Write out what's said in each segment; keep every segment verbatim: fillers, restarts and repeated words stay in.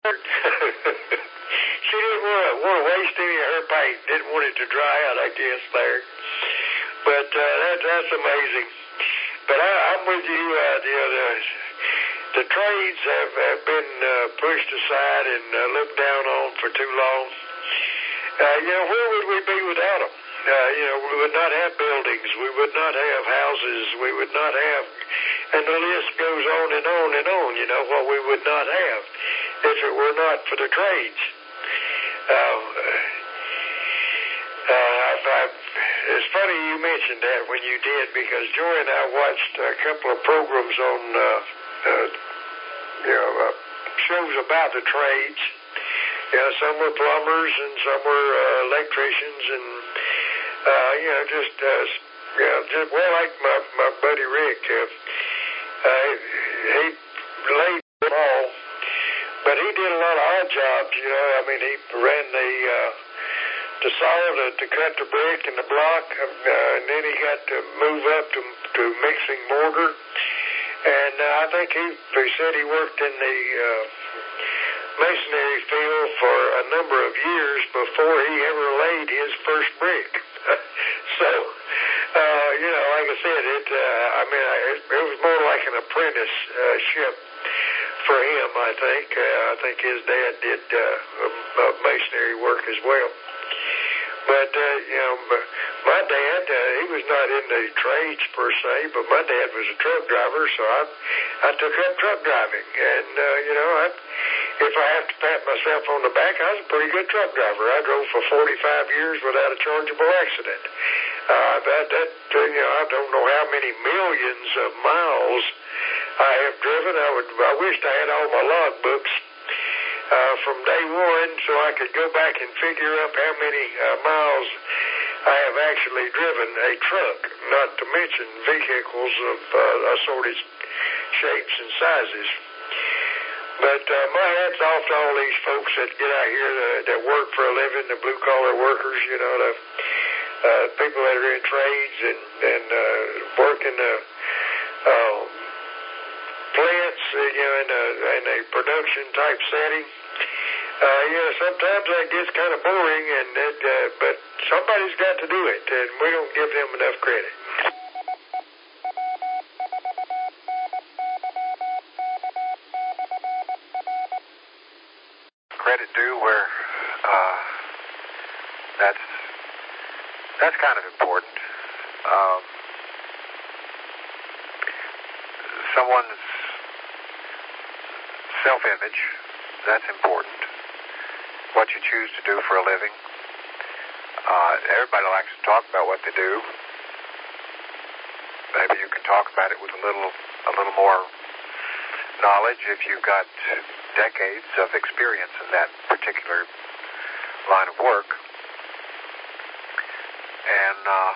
She didn't want to, want to waste any of her paint. Didn't want it to dry out, I guess, Larry. But uh, that, that's amazing. But I, I'm with you. Uh, you know, the, the trades have, have been uh, pushed aside and uh, looked down on for too long. Uh, you know, where would we be without them? Uh, you know, we would not have buildings. We would not have houses. We would not have, and the list goes on and on and on, you know, what we would not have if it were not for the trades. Uh, uh, I've, I've, it's funny you mentioned that when you did, because Joy and I watched a couple of programs on, uh, uh, you know, uh, shows about the trades. You know, some were plumbers and some were uh, electricians and, uh, you know, just, uh, you know, just, well, like my, my buddy Rick, uh, uh, he laid them all, but he did a lot of odd jobs, you know. I mean, he ran the, uh, the saw to, to cut the brick and the block, uh, and then he got to move up to, to mixing mortar. And uh, I think he, he said he worked in the uh, masonry field for a number of years before he ever laid his first brick. So, uh, you know, like I said, it, uh, I mean, it, it was more like an apprenticeship for him, I think. Uh, I think his dad did uh, masonry work as well. But, uh, you know, my dad, uh, he was not in the trades per se, but my dad was a truck driver, so I I took up truck driving. And, uh, you know, I, if I have to pat myself on the back, I was a pretty good truck driver. I drove for forty-five years without a chargeable accident. Uh, that, that uh, you know, I don't know how many millions of miles I have driven. I would, I wished I had all my log books Uh, from day one, so I could go back and figure up how many uh, miles I have actually driven a truck, not to mention vehicles of uh, assorted shapes and sizes. But uh, my hat's off to all these folks that get out here that, that work for a living, the blue-collar workers, you know, the uh, people that are in trades and, and uh, work in the uh, plants, uh, you know, in a, in a production-type setting. Uh, you know, sometimes that gets kind of boring, and it, uh, but somebody's got to do it, and we don't give them enough credit. Credit due where uh, that's that's kind of important. Um, someone's self-image, that's important. What you choose to do for a living. Uh, everybody likes to talk about what they do. Maybe you can talk about it with a little, a little more knowledge if you've got decades of experience in that particular line of work. And uh,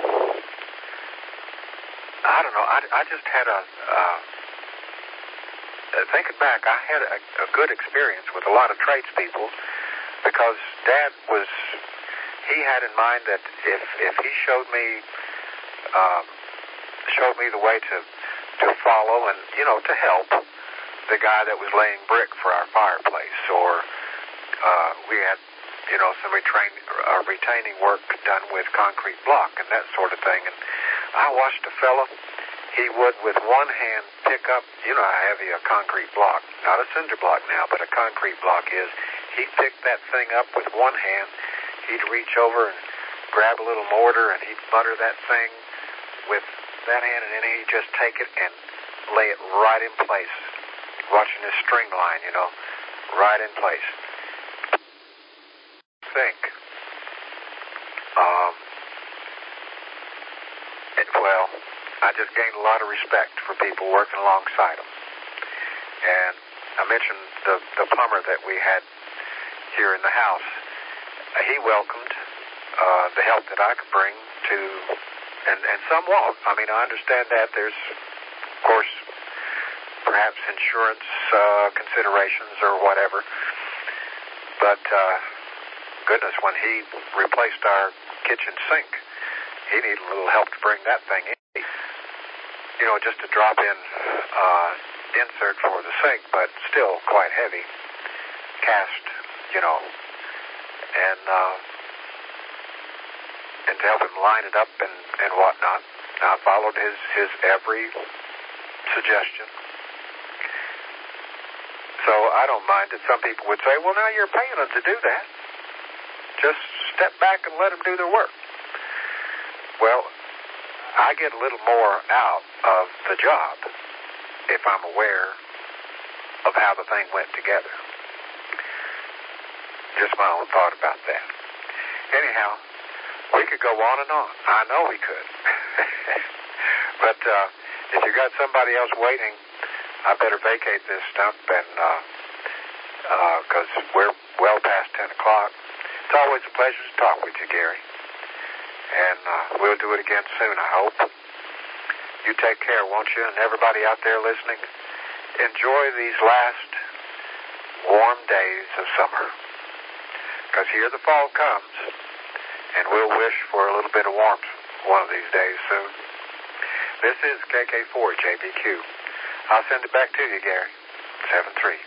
I don't know. I, I just had a. Uh, thinking back, I had a, a good experience with a lot of tradespeople because Dad was. He had in mind that if if he showed me um, showed me the way to to follow and you know to help the guy that was laying brick for our fireplace, or uh, we had you know some retrain, uh, retaining work done with concrete block and that sort of thing. And I watched a fella. He would, with one hand, pick up, you know how heavy a concrete block, not a cinder block now, but a concrete block is. He'd pick that thing up with one hand. He'd reach over and grab a little mortar, and he'd butter that thing with that hand, and then he'd just take it and lay it right in place, watching this string line, you know, right in place. Think. Um, it, well... I just gained a lot of respect for people working alongside them. And I mentioned the, the plumber that we had here in the house. Uh, he welcomed uh, the help that I could bring to, and, and some won't. I mean, I understand that there's, of course, perhaps insurance uh, considerations or whatever. But, uh, goodness, when he replaced our kitchen sink, he needed a little help to bring that thing in. You know, just a drop-in uh, insert for the sink, but still quite heavy. cast, you know, and uh, and to help him line it up and, and whatnot. I followed his, his every suggestion. So I don't mind that some people would say, well, now you're paying them to do that. Just step back and let them do their work. Well, I get a little more out of the job if I'm aware of how the thing went together. Just my own thought about that. Anyhow, we could go on and on. I know we could. But uh, if you got somebody else waiting, I better vacate this stump, and because uh, uh, we're well past ten o'clock. It's always a pleasure to talk with you, Gary. And uh, we'll do it again soon, I hope. You take care, won't you? And everybody out there listening, enjoy these last warm days of summer. Because here the fall comes, and we'll wish for a little bit of warmth one of these days soon. This is K K four J B Q. I'll send it back to you, Gary. seven three.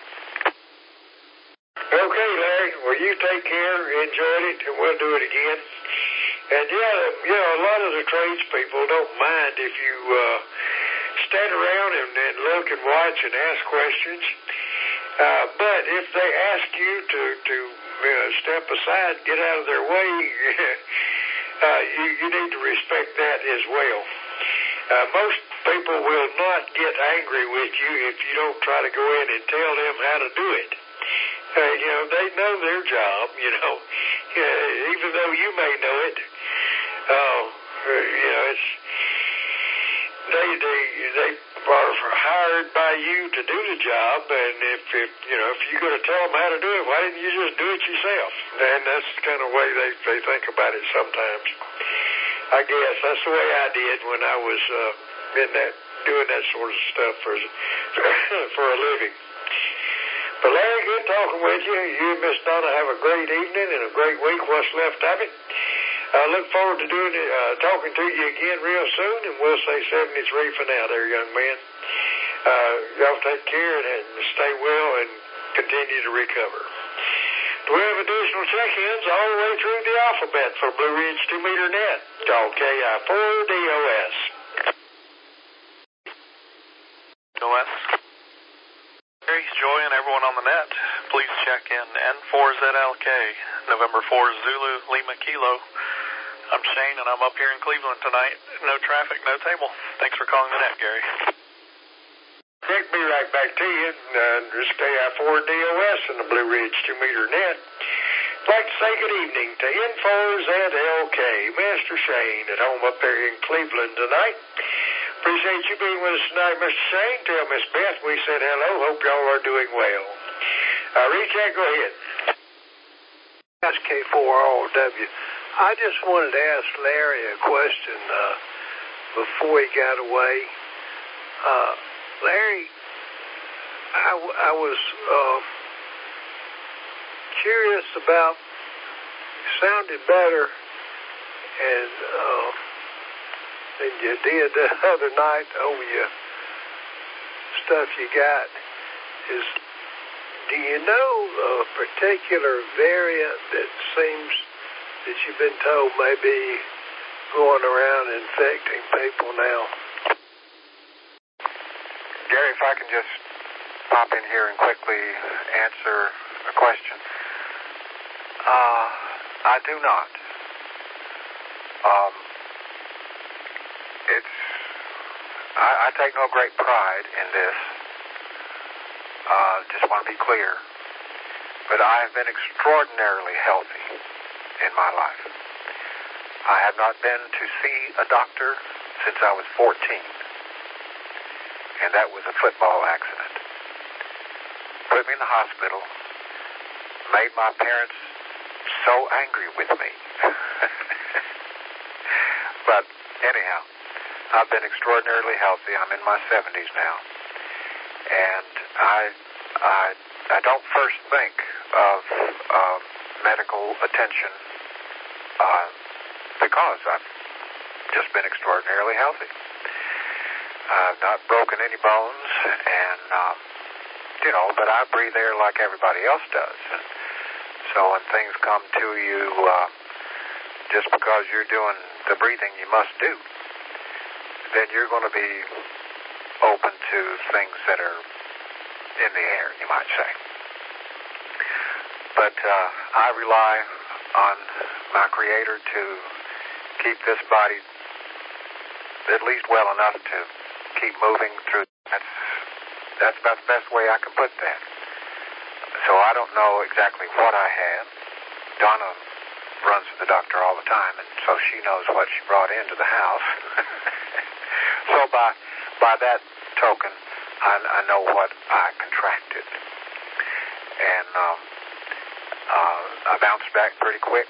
Okay, Larry. Well, you take care. Enjoyed it, and we'll do it again. And, yeah, you know, a lot of the tradespeople don't mind if you uh, stand around and, and look and watch and ask questions. Uh, but if they ask you to, to uh, step aside, get out of their way, uh, you, you need to respect that as well. Uh, most people will not get angry with you if you don't try to go in and tell them how to do it. Uh, you know, they know their job, you know, uh, even though you may know it. Uh, you know, it's, they, they, they are hired by you to do the job, and if, if you know, if you're going to tell them how to do it, why didn't you just do it yourself? And that's the kind of way they, they think about it sometimes. I guess that's the way I did when I was uh, in that, doing that sort of stuff for, for a living. But Larry, good talking with you. You and Miss Donna have a great evening and a great week, what's left of it. I look forward to doing it, uh, talking to you again real soon, and we'll say seventy-three for now there, young man. Uh, y'all take care and, and stay well and continue to recover. We have additional check-ins all the way through the alphabet for Blue Ridge two meter net. Call K I four D O S. O S. Gary, Joy, and everyone on the net, please check in N four Z L K, November fourth, Zulu, Lima, Kilo. I'm Shane, and I'm up here in Cleveland tonight. No traffic, no table. Thanks for calling the net, Gary. Rick, be right back to you. Uh, this is K I four D O S and the Blue Ridge two meter net. I'd like to say good evening to N four Z L K, Mister Shane, at home up there in Cleveland tonight. Appreciate you being with us tonight, Mister Shane. Tell Miss Beth we said hello. Hope y'all are doing well. Uh, Richard, go ahead. That's K four R W. I just wanted to ask Larry a question uh, before he got away. Uh, Larry, I, w- I was uh, curious about, sounded better and uh, than you did the other night over your stuff you got. Is, do you know a particular variant that seems that you've been told may be going around infecting people now? Gary, if I can just pop in here and quickly answer a question. Uh, I do not. Um, it's, I, I take no great pride in this. Uh, just want to be clear. But I have been extraordinarily healthy in my life. I have not been to see a doctor since I was fourteen. And that was a football accident. Put me in the hospital, made my parents so angry with me. But anyhow, I've been extraordinarily healthy. I'm in my seventies now. And I I, I don't first think of uh, medical attention uh, because I've just been extraordinarily healthy. I've not broken any bones, and um, you know, but I breathe air like everybody else does. And so when things come to you, uh, just because you're doing the breathing you must do, then you're going to be open to things that are in the air, you might say. But uh, I rely on my Creator to keep this body at least well enough to keep moving through. That's, that's about the best way I can put that. So I don't know exactly what I had. Donna runs to the doctor all the time, and so she knows what she brought into the house. So by by that token, I, I know what I contracted. And um, uh, I bounced back pretty quick.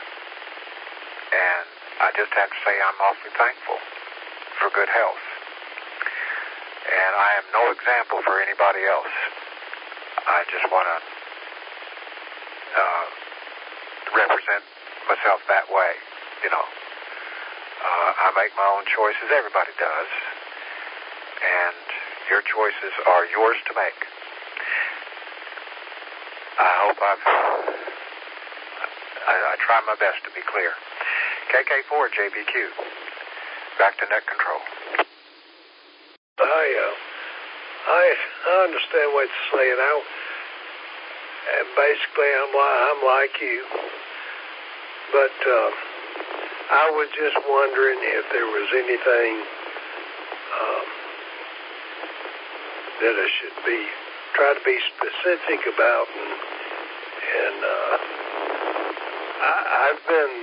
And I just have to say I'm awfully thankful for good health. And I am no example for anybody else. I just want to uh, represent myself that way, you know. Uh, I make my own choices, everybody does. And your choices are yours to make. I hope I've... I, I try my best to be clear. K K four J B Q. Back to net control. I, uh, I, I understand what you're saying. I, and basically, I'm, li- I'm like you. But uh, I was just wondering if there was anything um, that I should be, try to be specific about. And, and uh, I, I've been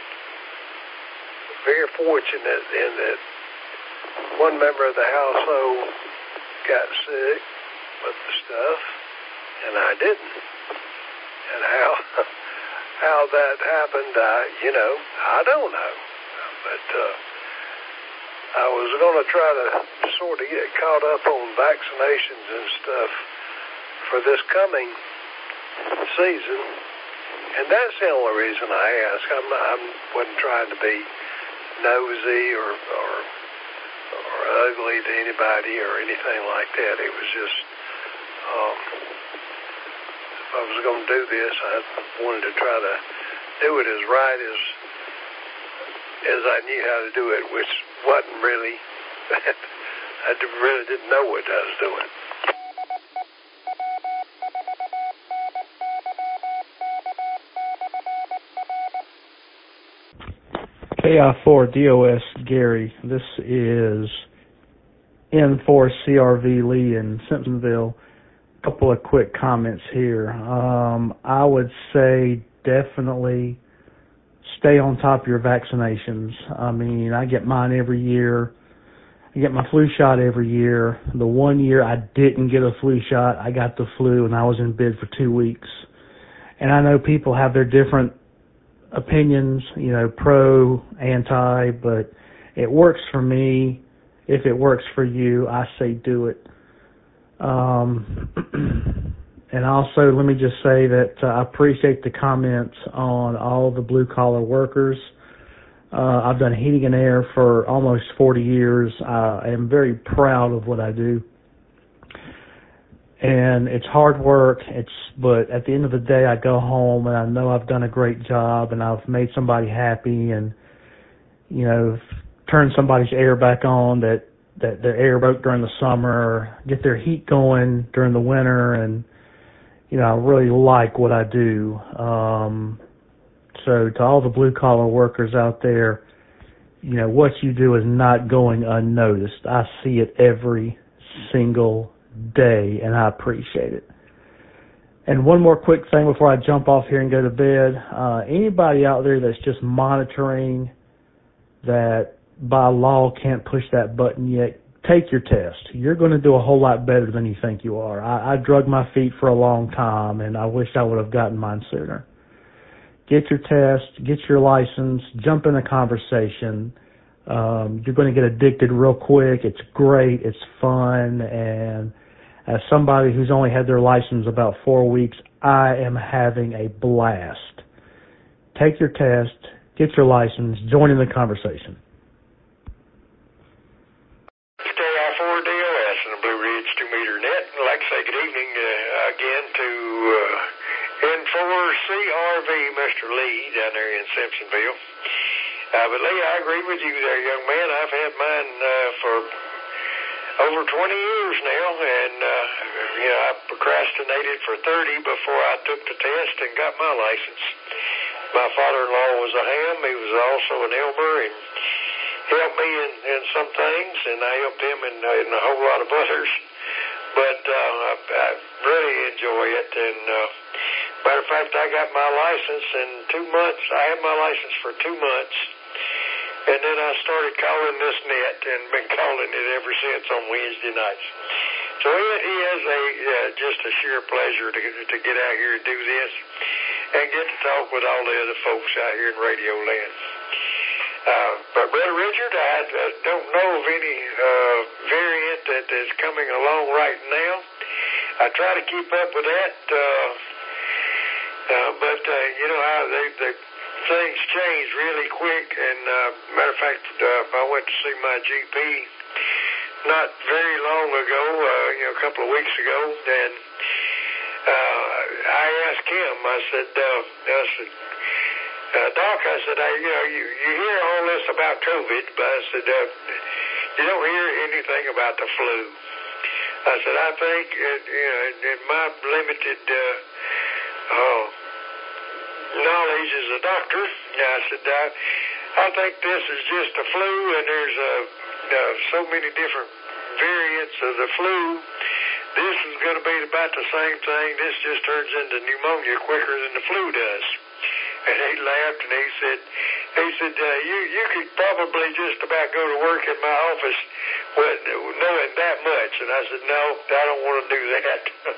very fortunate in that one member of the household got sick with the stuff, and I didn't. And how how that happened, I, you know, I don't know. But uh, I was going to try to sort of get caught up on vaccinations and stuff for this coming season, and that's the only reason I asked. I'm not, I wasn't trying to be nosy or, or or ugly to anybody or anything like that. It was just, um, if I was going to do this, I wanted to try to do it as right as as I knew how to do it, which wasn't really, I really didn't know what I was doing. K I four D O S Gary, this is N four C R V Lee in Simpsonville. A couple of quick comments here. Um, I would say definitely stay on top of your vaccinations. I mean, I get mine every year. I get my flu shot every year. The one year I didn't get a flu shot, I got the flu and I was in bed for two weeks. And I know people have their different opinions, you know, pro, anti, but it works for me. If it works for you, I say do it. Um, and also, let me just say that uh, I appreciate the comments on all the blue-collar workers. Uh, I've done heating and air for almost forty years. I am very proud of what I do. And it's hard work, It's but at the end of the day, I go home and I know I've done a great job and I've made somebody happy and, you know, turned somebody's air back on that, that their air broke during the summer, or get their heat going during the winter. And, you know, I really like what I do. Um, so to all the blue-collar workers out there, you know, what you do is not going unnoticed. I see it every single day, and I appreciate it. And one more quick thing before I jump off here and go to bed. Uh, anybody out there that's just monitoring that by law can't push that button yet, take your test. You're going to do a whole lot better than you think you are. I, I drug my feet for a long time, and I wish I would have gotten mine sooner. Get your test, get your license, jump in a conversation. Um, you're going to get addicted real quick. It's great. It's fun. And as somebody who's only had their license about four weeks, I am having a blast. Take your test, get your license, join in the conversation. K I four D O S and the Blue Ridge two meter net. I'd like to say good evening to four C R V, Mister Lee, down there in Simpsonville. Uh, but Lee, I agree with you there, young man. I've had mine uh, for over twenty years now, and uh, you know, I procrastinated for thirty before I took the test and got my license. My father-in-law was a ham. He was also an Elmer, and helped me in, in some things, and I helped him in, in a whole lot of others. But uh, I, I really enjoy it. And uh, matter of fact, I got my license in two months. I had my license for two months. And then I started calling this net and been calling it ever since on Wednesday nights. So it is a uh, just a sheer pleasure to, to get out here and do this and get to talk with all the other folks out here in Radio Land. Uh, but Brother Richard, I uh, don't know of any uh, variant that is coming along right now. I try to keep up with that, uh, uh, but uh, you know how they, they things change really quick. And uh, matter of fact, uh, I went to see my G P not very long ago, uh, you know, a couple of weeks ago, and uh, I asked him. I said, uh, I said. Uh, Doc, I said, I, you know, you, you hear all this about COVID, but I said, uh, you don't hear anything about the flu. I said, I think, uh, you know, in my limited uh, uh, knowledge as a doctor, I said, uh, I think this is just the flu, and there's uh, uh, so many different variants of the flu. This is going to be about the same thing. This just turns into pneumonia quicker than the flu does. And he laughed and he said, he said, uh, you you could probably just about go to work in my office with, knowing that much. And I said, no, I don't want to do that.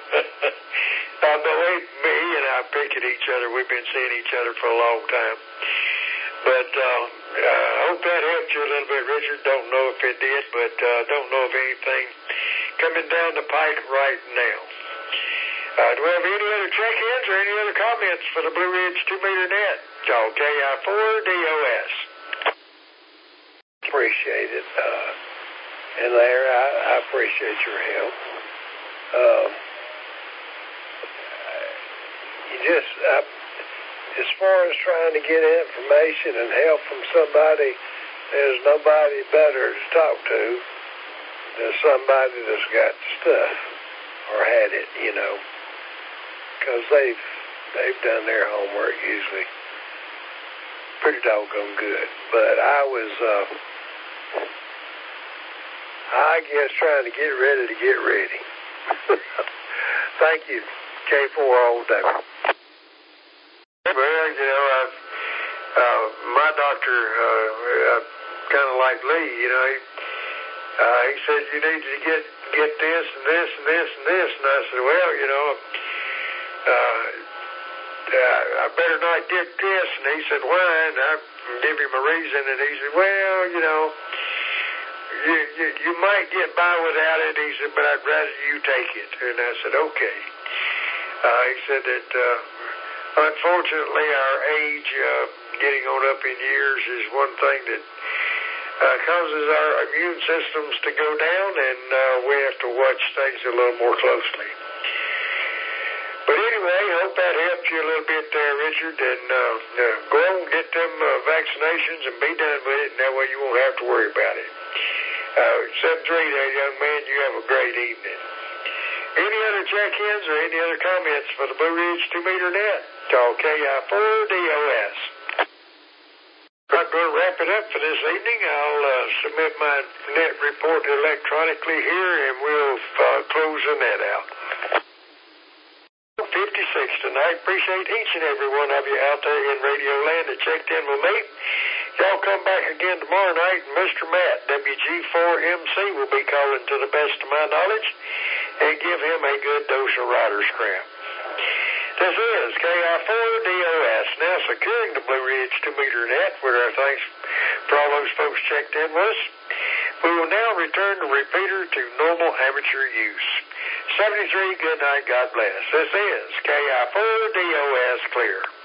uh, but we, me and I pick at each other. We've been seeing each other for a long time. But uh, I hope that helped you a little bit, Richard. Don't know if it did, but uh, don't know of anything coming down the pike right now. Uh, do we have any other check-ins or any other comments for the Blue Ridge two-meter net? Call K I four D O S. Appreciate it. Uh, and Larry, I, I appreciate your help. Uh, you just, uh, as far as trying to get information and help from somebody, there's nobody better to talk to than somebody that's got stuff or had it, you know. Because they've, they've done their homework usually pretty doggone good. But I was, uh, I guess, trying to get ready to get ready. Thank you, K four all day. Well, you know, I've, uh, my doctor, uh, kind of like Lee, you know, he, uh, he said you need to get, get this and this and this and this. And I said, well, you know, Uh, uh, I better not get this. And he said, why? And I gave him a reason, and he said, well, you know, you, you, you might get by without it. He said, but I'd rather you take it. And I said, okay. Uh, he said that, uh, unfortunately, our age, uh, getting on up in years is one thing that uh, causes our immune systems to go down, and uh, we have to watch things a little more closely. But anyway, hope that helped you a little bit there, Richard, and uh, uh, go on and get them uh, vaccinations and be done with it, and that way you won't have to worry about it. Uh, seven three there, young man, you have a great evening. Any other check-ins or any other comments for the Blue Ridge two-meter net? Call K I four D O S. I'm going to wrap it up for this evening. I'll uh, submit my net report electronically here, and we'll uh, close the net out. fifty-six tonight. Appreciate each and every one of you out there in Radio Land that checked in with me. Y'all come back again tomorrow night, and Mister Matt, W G four M C, will be calling to the best of my knowledge and give him a good dose of rider's cramp. This is K I four D O S, now securing the Blue Ridge two-meter net with our thanks for all those folks checked in with us. We will now return the repeater to normal amateur use. seventy-three, good night, God bless. This is K I four D O S Clear.